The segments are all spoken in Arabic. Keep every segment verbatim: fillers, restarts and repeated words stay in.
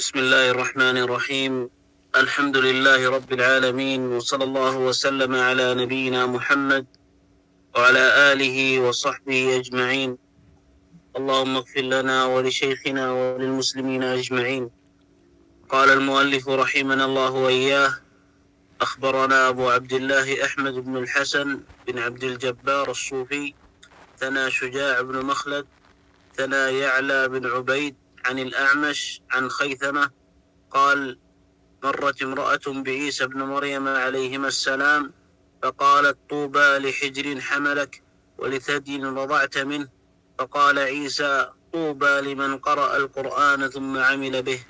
بسم الله الرحمن الرحيم. الحمد لله رب العالمين، وصلى الله وسلم على نبينا محمد وعلى آله وصحبه أجمعين. اللهم اغفر لنا ولشيخنا وللمسلمين أجمعين. قال المؤلف رحمنا الله وإياه: أخبرنا أبو عبد الله أحمد بن الحسن بن عبد الجبار الصوفي ثنا شجاع بن مخلد ثنا يعلى بن عبيد عن الأعمش عن خيثمة قال: مرت امرأة بعيسى بن مريم عليهما السلام فقالت: طوبى لحجر حملك ولثدي رضعت منه. فقال عيسى: طوبى لمن قرأ القرآن ثم عمل به.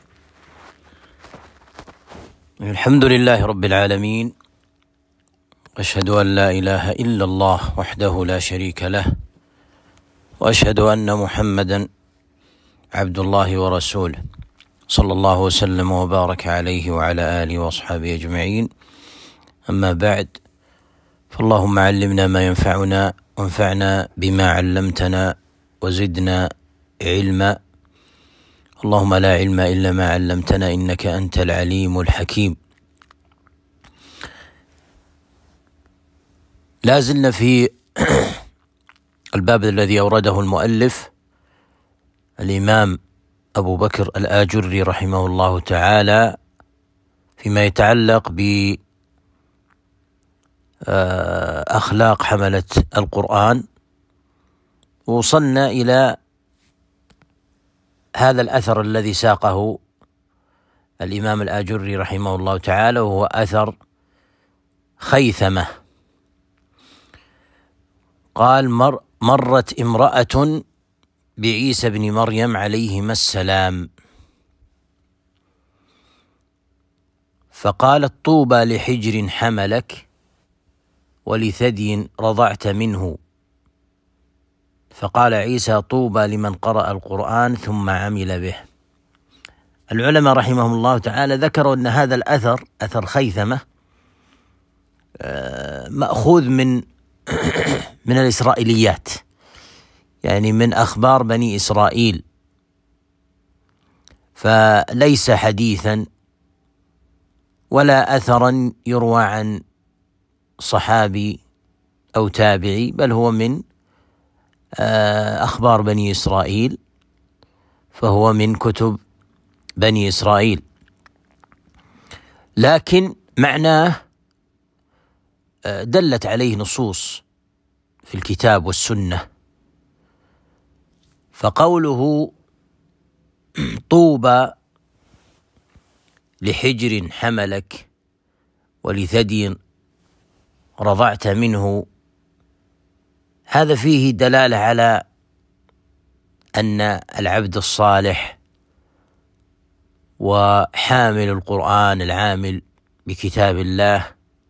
الحمد لله رب العالمين، أشهد أن لا إله إلا الله وحده لا شريك له، وأشهد أن محمدا عبد الله ورسوله، صلى الله وسلم وبارك عليه وعلى آله وأصحابه أجمعين. أما بعد، فاللهم علمنا ما ينفعنا وانفعنا بما علمتنا وزدنا علما. اللهم لا علم إلا ما علمتنا إنك أنت العليم الحكيم. لا زلنا في الباب الذي أورده المؤلف الإمام أبو بكر الآجري رحمه الله تعالى فيما يتعلق بأخلاق حملة القرآن، ووصلنا إلى هذا الأثر الذي ساقه الإمام الآجري رحمه الله تعالى، وهو أثر خيثمة. قال: مر مرت امرأة بعيسى بن مريم عليهما السلام فقالت: طوبى لحجر حملك ولثدي رضعت منه. فقال عيسى: طوبى لمن قرأ القرآن ثم عمل به. العلماء رحمهم الله تعالى ذكروا أن هذا الأثر، أثر خيثمة، مأخوذ من من الإسرائيليات، يعني من أخبار بني إسرائيل، فليس حديثا ولا أثرا يروى عن صحابي أو تابعي، بل هو من أخبار بني إسرائيل، فهو من كتب بني إسرائيل، لكن معناه دلت عليه نصوص في الكتاب والسنة. فقوله طوبى لحجر حملك ولثدي رضعت منه، هذا فيه دلالة على أن العبد الصالح وحامل القرآن العامل بكتاب الله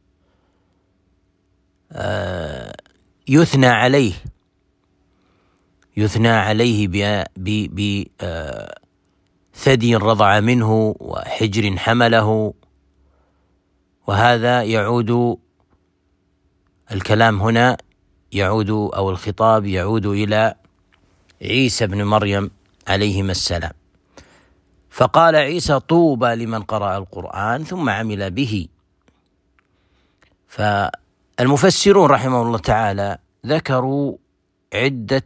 يثنى عليه يثنى عليه بثدي رضع منه وحجر حمله. وهذا يعود، الكلام هنا يعود أو الخطاب يعود إلى عيسى بن مريم عليهما السلام. فقال عيسى: طوبى لمن قرأ القرآن ثم عمل به. فالمفسرون رحمه الله تعالى ذكروا عدة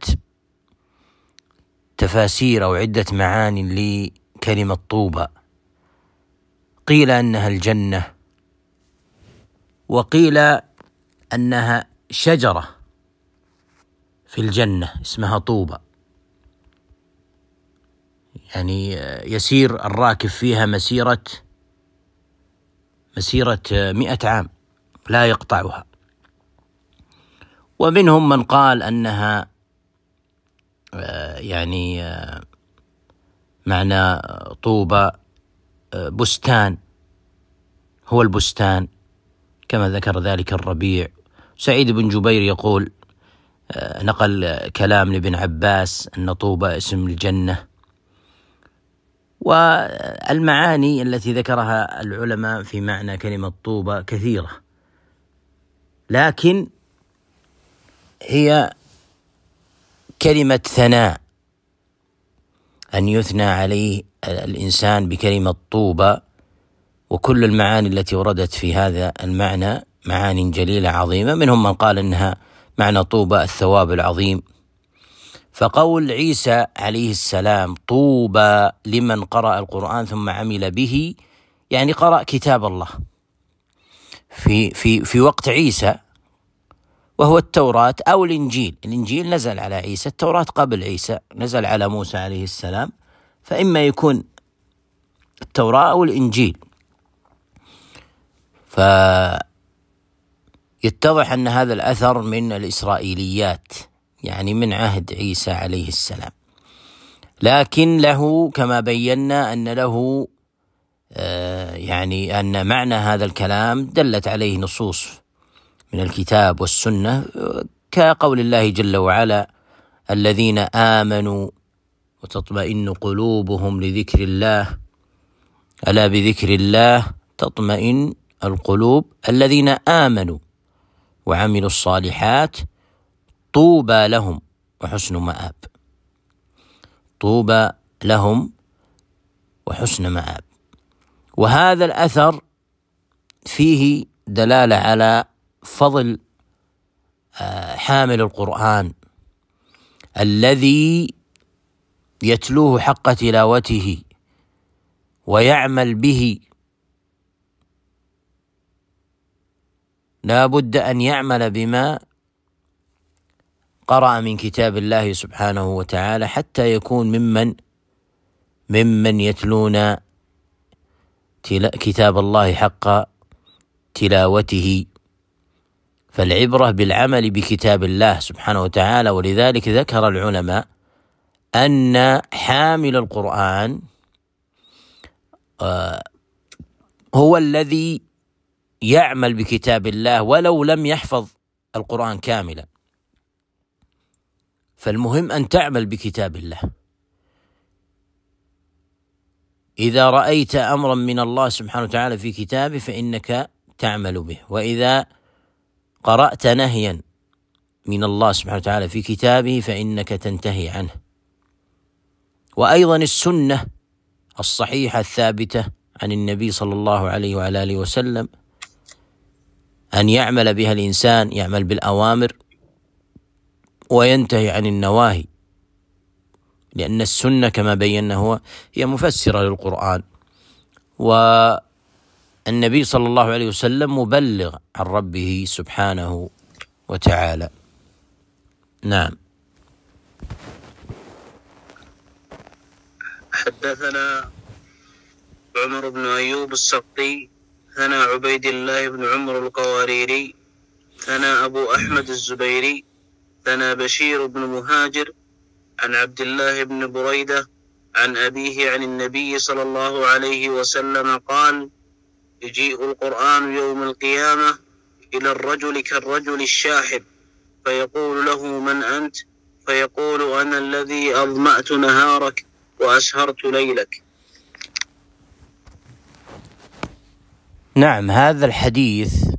تفاسير أو عدة معاني لكلمة طوبى. قيل أنها الجنة، وقيل أنها شجرة في الجنة اسمها طوبى، يعني يسير الراكب فيها مسيرة مسيرة مئة عام لا يقطعها. ومنهم من قال أنها يعني معنى طوبى بستان، هو البستان، كما ذكر ذلك الربيع. سعيد بن جبير يقول، نقل كلام لابن عباس، أن طوبى اسم الجنة. والمعاني التي ذكرها العلماء في معنى كلمة طوبى كثيرة، لكن هي كلمة ثناء أن يثنى عليه الإنسان بكلمة طوبى، وكل المعاني التي وردت في هذا المعنى معاني جليلة عظيمة، منهم من قال إنها معنى طوبى الثواب العظيم. فقول عيسى عليه السلام طوبى لمن قرأ القرآن ثم عمل به، يعني قرأ كتاب الله في في في وقت عيسى، وهو التوراة أو الإنجيل. الإنجيل نزل على عيسى، التوراة قبل عيسى نزل على موسى عليه السلام، فإما يكون التوراة أو الإنجيل. فيتضح أن هذا الأثر من الإسرائيليات، يعني من عهد عيسى عليه السلام، لكن له كما بينا أن له آه يعني أن معنى هذا الكلام دلت عليه نصوص من الكتاب والسنة، كقول الله جل وعلا الذين آمنوا وتطمئن قلوبهم لذكر الله، ألا بذكر الله تطمئن القلوب، الذين آمنوا وعملوا الصالحات طوبى لهم وحسن مآب، طوبى لهم وحسن مآب. وهذا الأثر فيه دلالة على فضل حامل القرآن الذي يتلوه حق تلاوته ويعمل به. لا بد أن يعمل بما قرأ من كتاب الله سبحانه وتعالى حتى يكون ممن ممن يتلون كتاب الله حق تلاوته. فالعبرة بالعمل بكتاب الله سبحانه وتعالى، ولذلك ذكر العلماء أن حامل القرآن هو الذي يعمل بكتاب الله ولو لم يحفظ القرآن كاملا. فالمهم أن تعمل بكتاب الله. إذا رأيت أمرا من الله سبحانه وتعالى في كتابه فإنك تعمل به، وإذا قرأت نهيا من الله سبحانه وتعالى في كتابه فإنك تنتهي عنه. وأيضا السنة الصحيحة الثابتة عن النبي صلى الله عليه وعلى آله وسلم أن يعمل بها الإنسان، يعمل بالأوامر وينتهي عن النواهي، لأن السنة كما بينا هو هي مفسرة للقرآن، والنبي صلى الله عليه وسلم مبلغ عن ربه سبحانه وتعالى. نعم. حدثنا عمر بن أيوب السقطي ثنى عبيد الله بن عمر القواريري ثنى أبو أحمد الزبيري ثنى بشير بن مهاجر عن عبد الله بن بريدة عن أبيه عن النبي صلى الله عليه وسلم قال: يجيء القرآن يوم القيامة إلى الرجل كالرجل الشاحب، فيقول له: من أنت؟ فيقول: أنا الذي أظمأت نهارك وأسهرت ليلك. نعم، هذا الحديث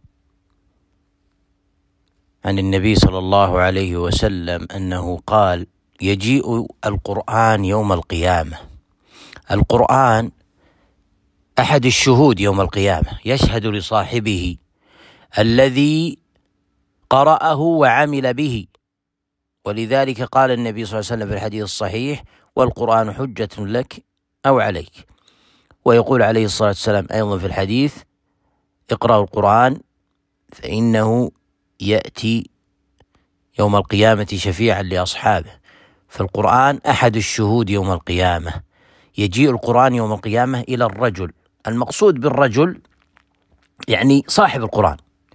عن النبي صلى الله عليه وسلم أنه قال: يجيء القرآن يوم القيامة. القرآن أحد الشهود يوم القيامة، يشهد لصاحبه الذي قرأه وعمل به، ولذلك قال النبي صلى الله عليه وسلم في الحديث الصحيح: والقرآن حجة لك أو عليك. ويقول عليه الصلاة والسلام أيضا في الحديث: اقرأوا القرآن فإنه يأتي يوم القيامة شفيعا لأصحابه. فالقرآن أحد الشهود يوم القيامة. يجيء القرآن يوم القيامة إلى الرجل، المقصود بالرجل يعني صاحب القرآن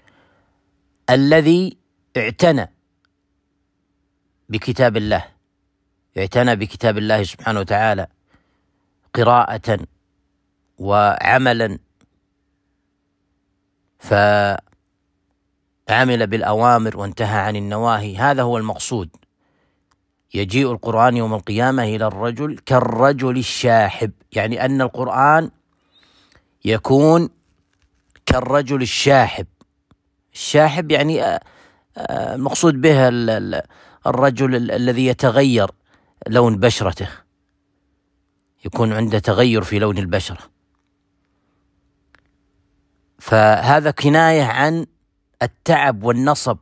الذي اعتنى بكتاب الله، اعتنى بكتاب الله سبحانه وتعالى قراءة وعملا، فعمل بالأوامر وانتهى عن النواهي. هذا هو المقصود. يجيء القرآن يوم القيامة إلى الرجل كالرجل الشاحب، يعني أن القرآن يكون كالرجل الشاحب. الشاحب يعني المقصود به الرجل الذي يتغير لون بشرته، يكون عنده تغير في لون البشرة. فهذا كناية عن التعب والنصب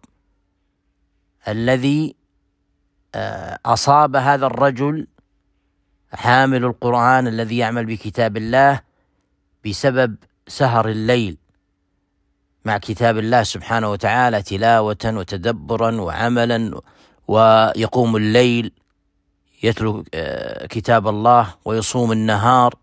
الذي أصاب هذا الرجل حامل القرآن الذي يعمل بكتاب الله بسبب سهر الليل مع كتاب الله سبحانه وتعالى تلاوة وتدبرا وعملا، ويقوم الليل يتلو كتاب الله ويصوم النهار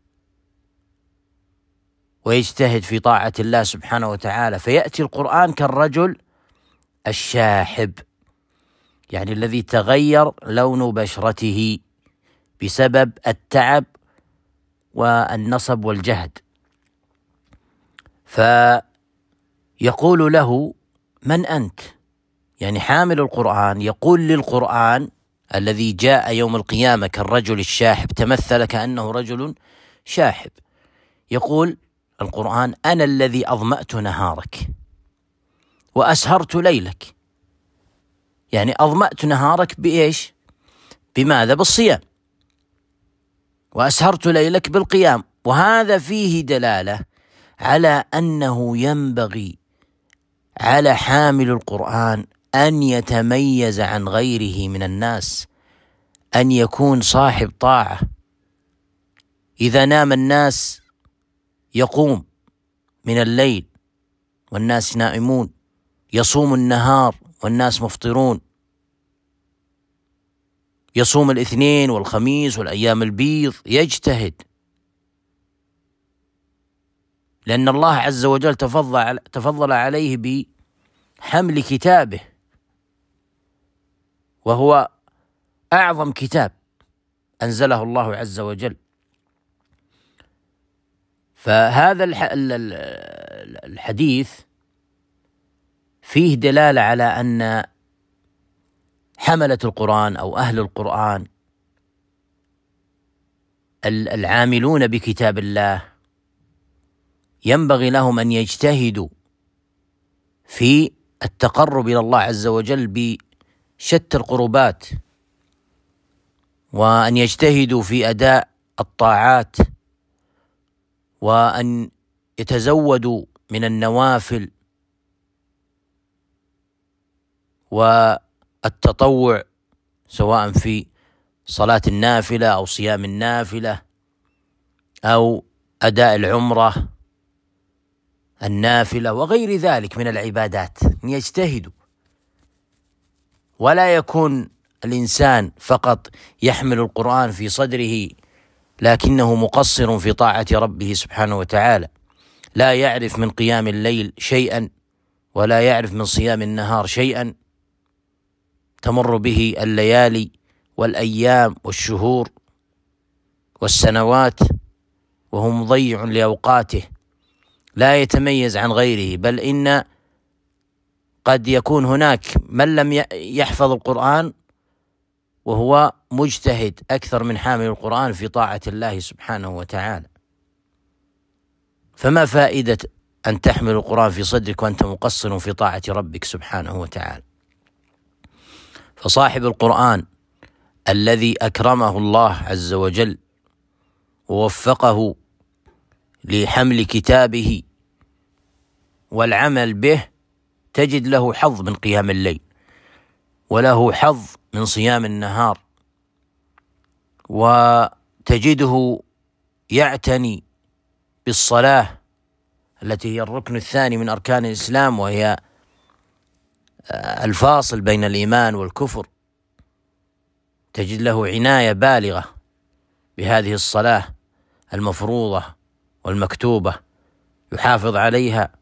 ويجتهد في طاعة الله سبحانه وتعالى، فيأتي القرآن كالرجل الشاحب، يعني الذي تغير لون بشرته بسبب التعب والنصب والجهد. فيقول له: من أنت؟ يعني حامل القرآن يقول للقرآن الذي جاء يوم القيامة كالرجل الشاحب، تمثل كأنه رجل شاحب، يقول القرآن: أنا الذي أظمأت نهارك وأسهرت ليلك. يعني أظمأت نهارك بإيش؟ بماذا؟ بالصيام. وأسهرت ليلك بالقيام. وهذا فيه دلالة على أنه ينبغي على حامل القرآن أن يتميز عن غيره من الناس، أن يكون صاحب طاعة. إذا نام الناس يقوم من الليل والناس نائمون، يصوم النهار والناس مفطرون، يصوم الاثنين والخميس والأيام البيض، يجتهد، لأن الله عز وجل تفضل تفضل عليه بحمل كتابه، وهو أعظم كتاب أنزله الله عز وجل. فهذا الحديث فيه دلالة على أن حملة القرآن أو أهل القرآن العاملون بكتاب الله ينبغي لهم أن يجتهدوا في التقرب إلى الله عز وجل بشتى القربات، وأن يجتهدوا في أداء الطاعات، وأن يتزودوا من النوافل والتطوع، سواء في صلاة النافلة أو صيام النافلة أو أداء العمرة النافلة وغير ذلك من العبادات، أن يجتهدوا، ولا يكون الإنسان فقط يحمل القرآن في صدره لكنه مقصر في طاعة ربه سبحانه وتعالى، لا يعرف من قيام الليل شيئا ولا يعرف من صيام النهار شيئا، تمر به الليالي والأيام والشهور والسنوات وهو مضيع لأوقاته، لا يتميز عن غيره، بل إن قد يكون هناك من لم يحفظ القرآن وهو مجتهد أكثر من حامل القرآن في طاعة الله سبحانه وتعالى. فما فائدة أن تحمل القرآن في صدرك وأنت مقصر في طاعة ربك سبحانه وتعالى؟ فصاحب القرآن الذي أكرمه الله عز وجل ووفقه لحمل كتابه والعمل به، تجد له حظ من قيام الليل، وله حظ من صيام النهار، وتجده يعتني بالصلاة التي هي الركن الثاني من أركان الإسلام، وهي الفاصل بين الإيمان والكفر. تجد له عناية بالغة بهذه الصلاة المفروضة والمكتوبة، يحافظ عليها،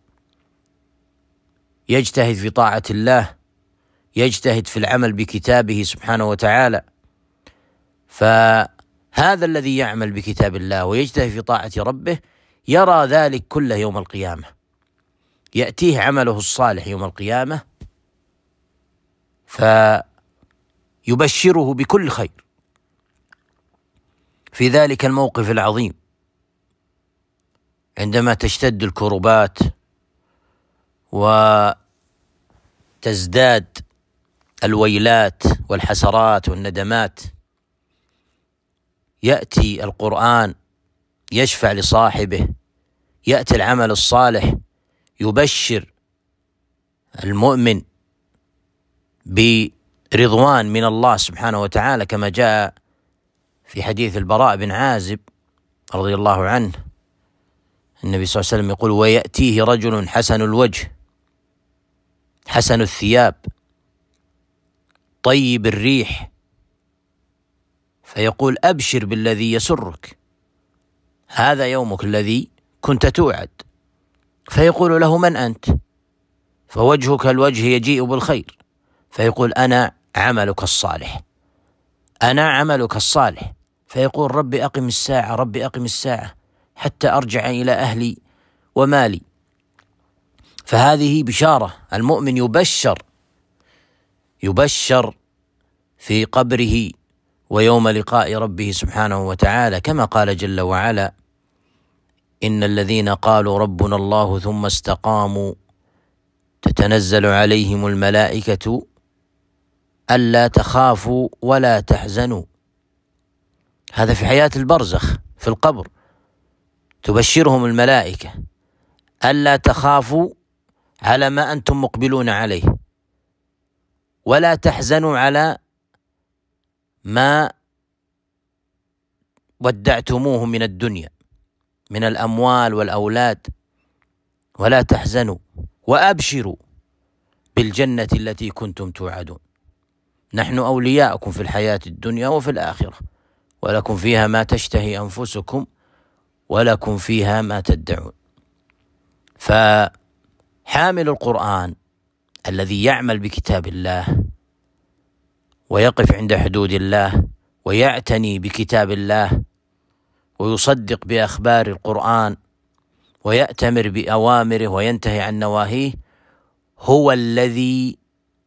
يجتهد في طاعة الله، يجتهد في العمل بكتابه سبحانه وتعالى. فهذا الذي يعمل بكتاب الله ويجتهد في طاعة ربه يرى ذلك كله يوم القيامة، يأتيه عمله الصالح يوم القيامة فيبشره بكل خير في ذلك الموقف العظيم، عندما تشتد الكربات وتزداد الويلات والحسرات والندمات، يأتي القرآن يشفع لصاحبه، يأتي العمل الصالح يبشر المؤمن برضوان من الله سبحانه وتعالى، كما جاء في حديث البراء بن عازب رضي الله عنه النبي صلى الله عليه وسلم يقول: ويأتيه رجل حسن الوجه حسن الثياب طيب الريح، فيقول: أبشر بالذي يسرك، هذا يومك الذي كنت توعد. فيقول له: من أنت؟ فوجهك الوجه يجيء بالخير، فيقول: أنا عملك الصالح، أنا عملك الصالح. فيقول: رب أقم الساعة، رب أقم الساعة حتى أرجع إلى أهلي ومالي. فهذه بشارة، المؤمن يبشر يبشر في قبره ويوم لقاء ربه سبحانه وتعالى، كما قال جل وعلا: إن الذين قالوا ربنا الله ثم استقاموا تتنزل عليهم الملائكة ألا تخافوا ولا تحزنوا. هذا في حياة البرزخ في القبر، تبشرهم الملائكة ألا تخافوا على ما أنتم مقبلون عليه، ولا تحزنوا على ما ودعتموه من الدنيا من الأموال والأولاد، ولا تحزنوا وأبشروا بالجنة التي كنتم توعدون، نحن أولياؤكم في الحياة الدنيا وفي الآخرة، ولكم فيها ما تشتهي أنفسكم ولكم فيها ما تدعون. فحامل القرآن الذي يعمل بكتاب الله ويقف عند حدود الله ويعتني بكتاب الله ويصدق بأخبار القرآن ويأتمر بأوامره وينتهي عن نواهيه، هو الذي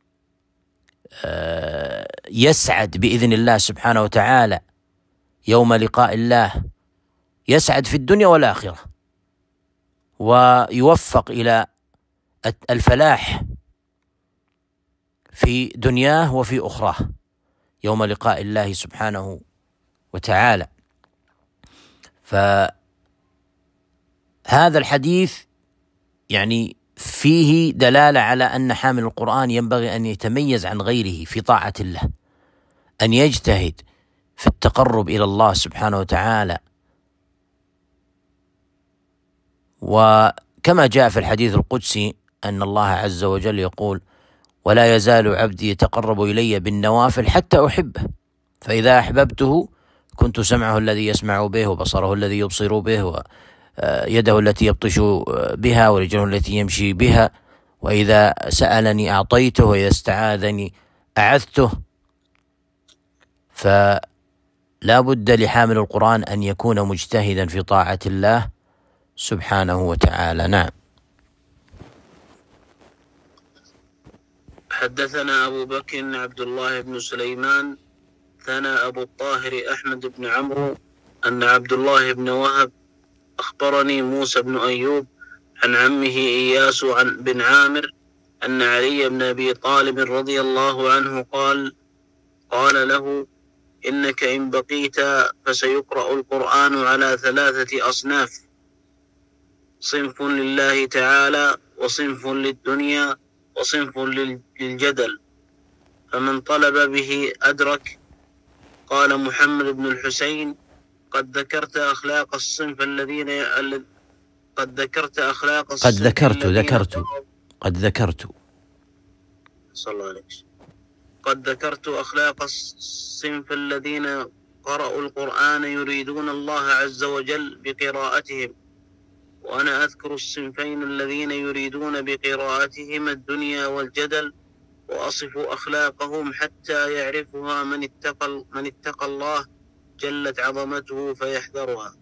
يسعد بإذن الله سبحانه وتعالى يوم لقاء الله، يسعد في الدنيا والآخرة ويوفق إلى الفلاح في دنياه وفي أخراه يوم لقاء الله سبحانه وتعالى. فهذا الحديث يعني فيه دلالة على أن حامل القرآن ينبغي أن يتميز عن غيره في طاعة الله، أن يجتهد في التقرب إلى الله سبحانه وتعالى. وكما جاء في الحديث القدسي أن الله عز وجل يقول: ولا يزال عبدي يتقرب إلي بالنوافل حتى أحبه، فإذا أحببته كنت سمعه الذي يسمع به وبصره الذي يبصر به ويده التي يبطش بها ورجله التي يمشي بها، وإذا سألني أعطيته وإذا استعاذني أعذته. فلا بد لحامل القرآن أن يكون مجتهدا في طاعة الله سبحانه وتعالى. نعم. حدثنا أبو بكر عبد الله بن سليمان ثنى أبو الطاهر أحمد بن عمرو أن عبد الله بن وهب أخبرني موسى بن أيوب عن عمه إياس عن بن عامر أن علي بن أبي طالب رضي الله عنه قال قال له: إنك إن بقيت فسيقرأ القرآن على ثلاثة أصناف: صنف لله تعالى، وصنف للدنيا، وصنف للجدل، فمن طلب به أدرك. قال محمد بن الحسين: قد ذكرت أخلاق الصنف الذين قد ذكرت أخلاق الصنف قد ذكرت الذين ذكرت قد ذكرت صلى الله عليه وسلم قد ذكرت أخلاق الصنف الذين قرأوا القرآن يريدون الله عز وجل بقراءتهم، وأنا أذكر الصنفين الذين يريدون بقراءتهم الدنيا والجدل، وأصف أخلاقهم حتى يعرفها من اتقى من اتقى الله جلت عظمته فيحذرها.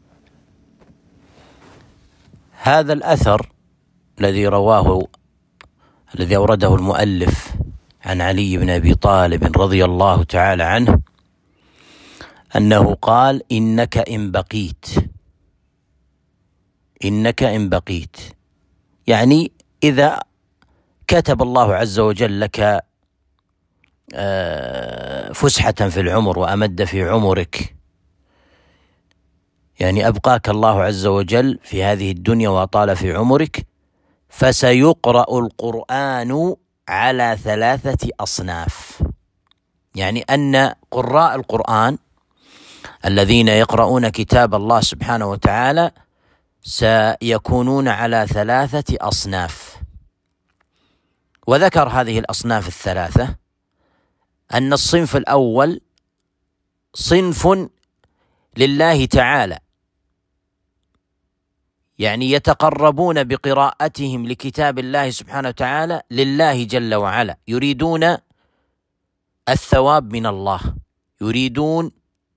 هذا الأثر الذي رواه الذي أورده المؤلف عن علي بن أبي طالب رضي الله تعالى عنه أنه قال: إنك إن بقيت إنك إن بقيت يعني إذا كتب الله عز وجل لك فسحة في العمر وأمد في عمرك يعني أبقاك الله عز وجل في هذه الدنيا وأطال في عمرك، فسيقرأ القرآن على ثلاثة أصناف. يعني أن قراء القرآن الذين يقرؤون كتاب الله سبحانه وتعالى سيكونون على ثلاثة أصناف. وذكر هذه الأصناف الثلاثة أن الصنف الأول صنف لله تعالى، يعني يتقربون بقراءتهم لكتاب الله سبحانه وتعالى لله جل وعلا، يريدون الثواب من الله، يريدون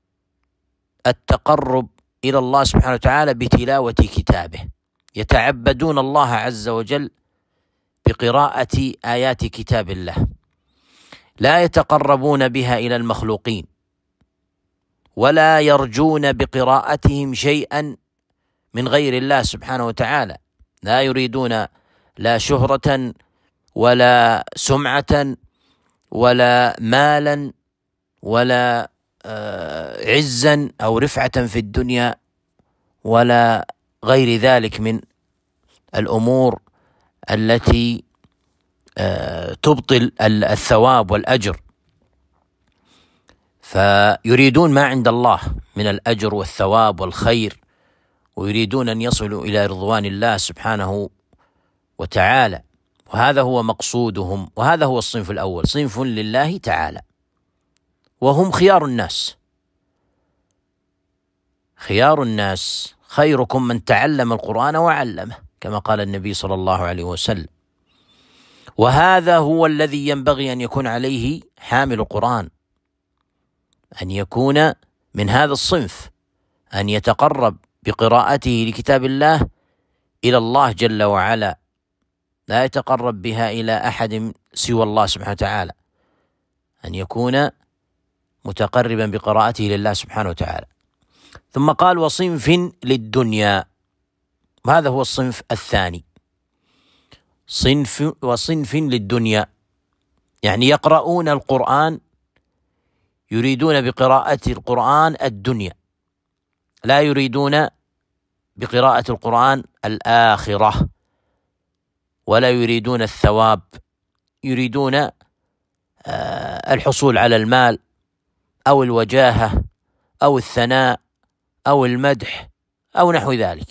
التقرب إلى الله سبحانه وتعالى بتلاوة كتابه، يتعبدون الله عز وجل بقراءة آيات كتاب الله، لا يتقربون بها إلى المخلوقين، ولا يرجون بقراءتهم شيئا من غير الله سبحانه وتعالى، لا يريدون لا شهرة ولا سمعة ولا مالا ولا عزا أو رفعة في الدنيا ولا غير ذلك من الأمور التي تبطل الثواب والأجر. فيريدون ما عند الله من الأجر والثواب والخير، ويريدون أن يصلوا إلى رضوان الله سبحانه وتعالى، وهذا هو مقصودهم. وهذا هو الصنف الأول، صنف لله تعالى، وهم خيار الناس. خيار الناس خيركم من تعلم القرآن وعلمه، كما قال النبي صلى الله عليه وسلم. وهذا هو الذي ينبغي أن يكون عليه حامل القرآن، أن يكون من هذا الصنف، أن يتقرب بقراءته لكتاب الله إلى الله جل وعلا، لا يتقرب بها إلى أحد سوى الله سبحانه وتعالى، أن يكون متقربا بقراءته لله سبحانه وتعالى. ثم قال وصنف للدنيا، وهذا هو الصنف الثاني، صنف وصنف للدنيا، يعني يقرؤون القرآن، يريدون بقراءة القرآن الدنيا، لا يريدون بقراءة القرآن الآخرة، ولا يريدون الثواب، يريدون الحصول على المال أو الوجاهة أو الثناء أو المدح أو نحو ذلك.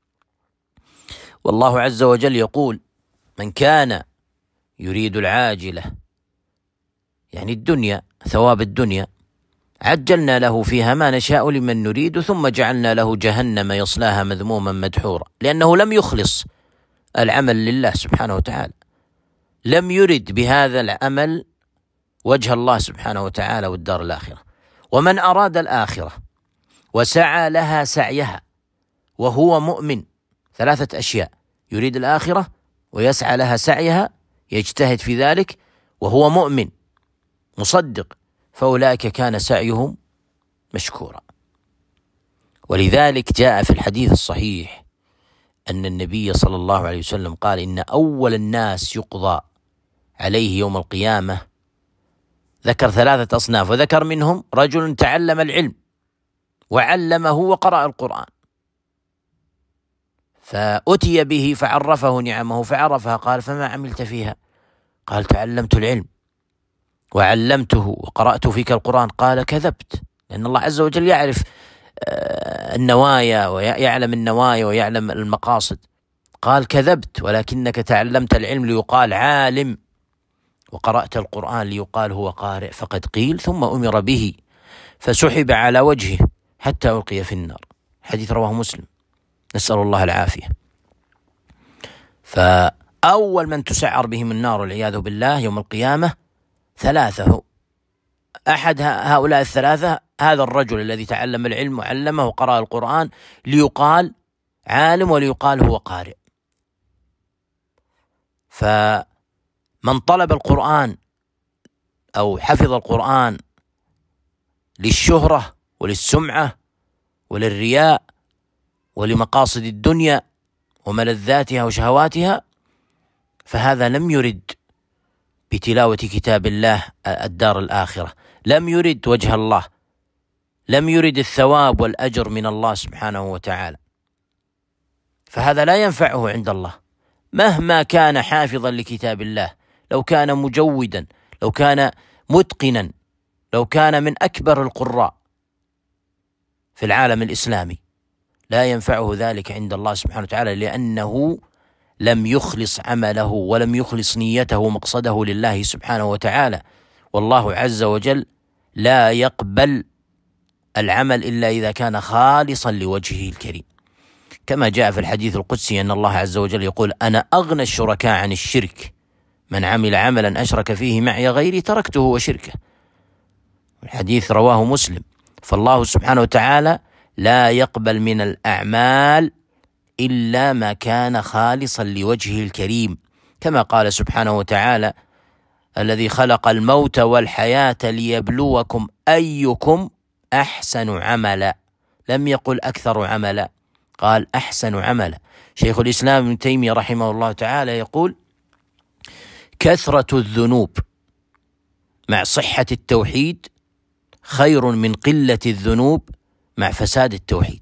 والله عز وجل يقول من كان يريد العاجلة، يعني الدنيا، ثواب الدنيا، عجلنا له فيها ما نشاء لمن نريد ثم جعلنا له جهنم يصلاها مذموما مدحورا، لأنه لم يخلص العمل لله سبحانه وتعالى، لم يرد بهذا العمل وجه الله سبحانه وتعالى والدار الآخرة. ومن أراد الآخرة وسعى لها سعيها وهو مؤمن، ثلاثة أشياء: يريد الآخرة ويسعى لها سعيها، يجتهد في ذلك وهو مؤمن مصدق، فأولئك كان سعيهم مشكورا. ولذلك جاء في الحديث الصحيح أن النبي صلى الله عليه وسلم قال إن أول الناس يقضى عليه يوم القيامة، ذكر ثلاثة أصناف، وذكر منهم رجل تعلم العلم وعلمه وقرأ القرآن، فأتي به فعرفه نعمه فعرفها، قال فما عملت فيها؟ قال تعلمت العلم وعلمته وقرأت فيك القرآن. قال كذبت، لأن الله عز وجل يعرف النوايا ويعلم النوايا ويعلم المقاصد. قال كذبت، ولكنك تعلمت العلم ليقال عالم، وقرأت القرآن ليقال هو قارئ، فقد قيل ثم أمر به فسحب على وجهه حتى ألقي في النار. حديث رواه مسلم، نسأل الله العافية. فأول من تسعر بهم النار والعياذ بالله يوم القيامة ثلاثة، أحد هؤلاء الثلاثة هذا الرجل الذي تعلم العلم وعلمه وقرأ القرآن ليقال عالم وليقال هو قارئ. فمن طلب القرآن أو حفظ القرآن للشهرة وللسمعة وللرياء ولمقاصد الدنيا وملذاتها وشهواتها، فهذا لم يرد بتلاوة كتاب الله الدار الآخرة، لم يرد وجه الله، لم يرد الثواب والأجر من الله سبحانه وتعالى، فهذا لا ينفعه عند الله مهما كان حافظا لكتاب الله، لو كان مجودا، لو كان متقنا، لو كان من أكبر القراء في العالم الإسلامي، لا ينفعه ذلك عند الله سبحانه وتعالى، لأنه لم يخلص عمله ولم يخلص نيته ومقصده لله سبحانه وتعالى. والله عز وجل لا يقبل العمل إلا إذا كان خالصا لوجهه الكريم، كما جاء في الحديث القدسي أن الله عز وجل يقول: أنا أغنى الشركاء عن الشرك، من عمل عملا أشرك فيه معي غيري تركته وشركه. الحديث رواه مسلم. فالله سبحانه وتعالى لا يقبل من الأعمال إلا ما كان خالصا لوجهه الكريم، كما قال سبحانه وتعالى: الذي خلق الموت والحياة ليبلوكم أيكم أحسن عملا، لم يقل أكثر عملا، قال أحسن عملا. شيخ الإسلام ابن تيمية رحمه الله تعالى يقول: كثرة الذنوب مع صحة التوحيد خير من قلة الذنوب مع فساد التوحيد.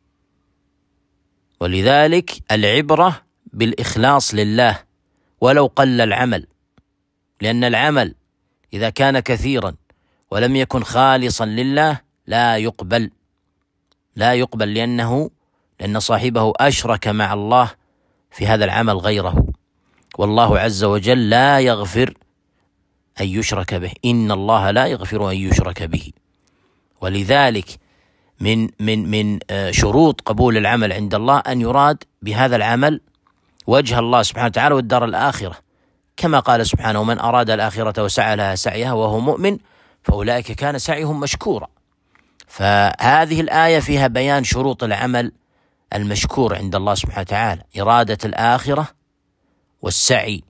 ولذلك العبرة بالإخلاص لله ولو قل العمل، لأن العمل إذا كان كثيرا ولم يكن خالصا لله لا يقبل، لا يقبل لأنه لأن صاحبه أشرك مع الله في هذا العمل غيره، والله عز وجل لا يغفر أن يشرك به، إن الله لا يغفر أن يشرك به. ولذلك من من من شروط قبول العمل عند الله أن يراد بهذا العمل وجه الله سبحانه وتعالى والدار الآخرة، كما قال سبحانه: ومن أراد الآخرة وسعى لها سعيها وهو مؤمن فأولئك كان سعيهم مشكورا. فهذه الآية فيها بيان شروط العمل المشكور عند الله سبحانه وتعالى: إرادة الآخرة والسعي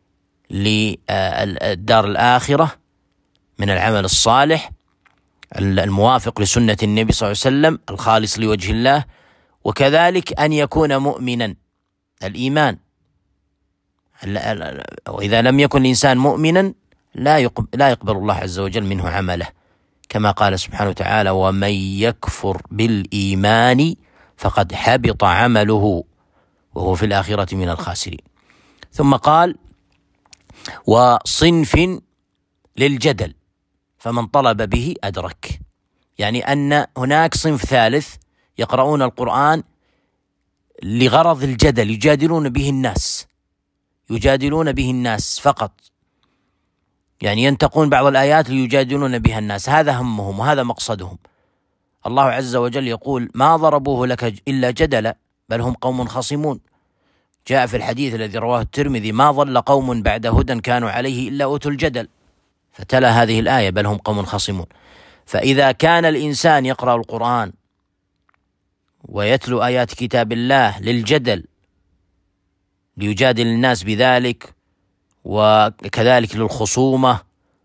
للدار الآخرة من العمل الصالح الموافق لسنة النبي صلى الله عليه وسلم الخالص لوجه الله، وكذلك أن يكون مؤمنا، الإيمان. وإذا لم يكن الإنسان مؤمنا لا يقبل الله عز وجل منه عمله، كما قال سبحانه وتعالى: ومن يكفر بالإيمان فقد حبط عمله وهو في الآخرة من الخاسرين. ثم قال: وصنف للجدل فمن طلب به أدرك، يعني أن هناك صنف ثالث يقرؤون القرآن لغرض الجدل، يجادلون به الناس، يجادلون به الناس فقط، يعني ينتقون بعض الآيات ليجادلون بها الناس، هذا همهم وهذا مقصدهم. الله عز وجل يقول: ما ضربوه لك إلا جدلا بل هم قوم خصمون. جاء في الحديث الذي رواه الترمذي: ما ضل قوم بعد هدى كانوا عليه إلا أوتوا الجدل، فتلا هذه الآية: بل هم قوم خصمون. فإذا كان الإنسان يقرأ القرآن ويتلو آيات كتاب الله للجدل ليجادل الناس بذلك، وكذلك للخصومة،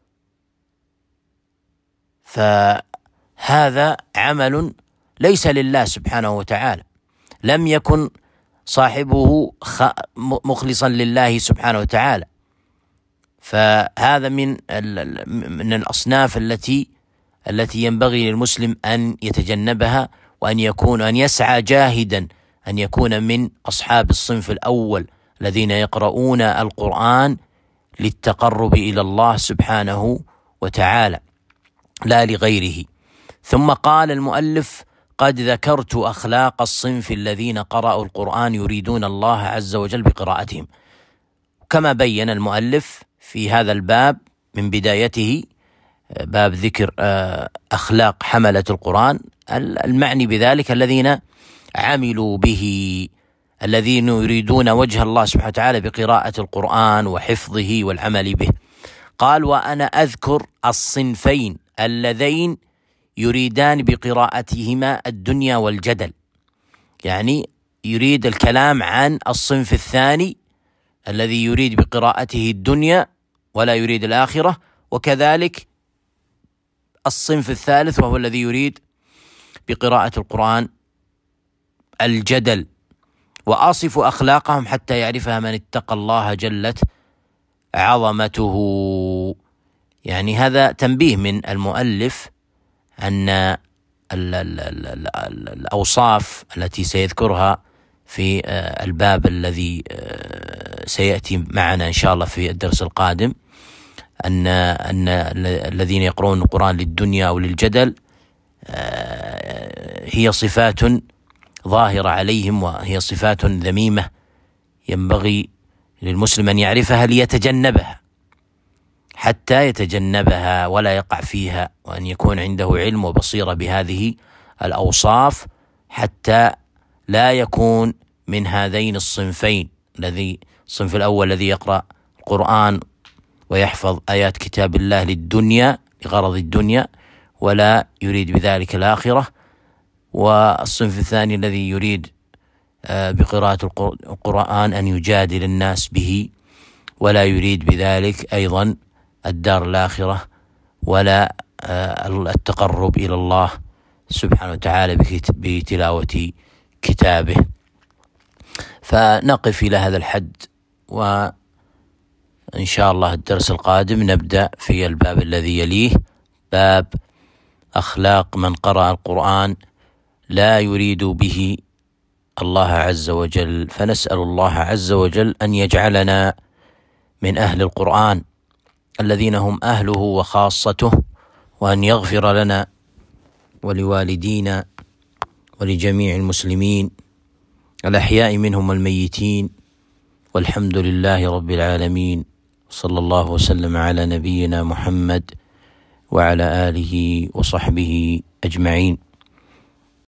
فهذا عمل ليس لله سبحانه وتعالى، لم يكن صاحبه مخلصا لله سبحانه وتعالى. فهذا من من الأصناف التي التي ينبغي للمسلم أن يتجنبها، وأن يكون أن يسعى جاهدا أن يكون من أصحاب الصنف الأول الذين يقرؤون القرآن للتقرب إلى الله سبحانه وتعالى لا لغيره. ثم قال المؤلف: قد ذكرت أخلاق الصنف الذين قرأوا القرآن يريدون الله عز وجل بقراءتهم. كما بين المؤلف في هذا الباب من بدايته، باب ذكر أخلاق حملة القرآن، المعني بذلك الذين عملوا به، الذين يريدون وجه الله سبحانه وتعالى بقراءة القرآن وحفظه والعمل به. قال: وأنا أذكر الصنفين اللذين يريدان بقراءتهما الدنيا والجدل، يعني يريد الكلام عن الصنف الثاني الذي يريد بقراءته الدنيا ولا يريد الآخرة، وكذلك الصنف الثالث وهو الذي يريد بقراءة القرآن الجدل. وأصف أخلاقهم حتى يعرفها من اتقى الله جلت عظمته. يعني هذا تنبيه من المؤلف أن الأوصاف التي سيذكرها في الباب الذي سيأتي معنا إن شاء الله في الدرس القادم، أن أن الذين يقرؤون القرآن للدنيا أو للجدل هي صفات ظاهرة عليهم، وهي صفات ذميمة ينبغي للمسلم أن يعرفها ليتجنبها، حتى يتجنبها ولا يقع فيها، وأن يكون عنده علم وبصيرة بهذه الأوصاف حتى لا يكون من هذين الصنفين، الذي الصنف الأول الذي يقرأ القرآن ويحفظ آيات كتاب الله للدنيا لغرض الدنيا ولا يريد بذلك الآخرة، والصنف الثاني الذي يريد بقراءة القرآن أن يجادل الناس به ولا يريد بذلك أيضا الدار الآخرة ولا التقرب إلى الله سبحانه وتعالى بتلاوة كتابه. فنقف إلى هذا الحد، وإن شاء الله الدرس القادم نبدأ في الباب الذي يليه، باب أخلاق من قرأ القرآن لا يريد به الله عز وجل. فنسأل الله عز وجل أن يجعلنا من أهل القرآن الذين هم أهله وخاصته، وأن يغفر لنا ولوالدينا ولجميع المسلمين الأحياء منهم والميتين، والحمد لله رب العالمين، صلى الله وسلم على نبينا محمد وعلى آله وصحبه أجمعين.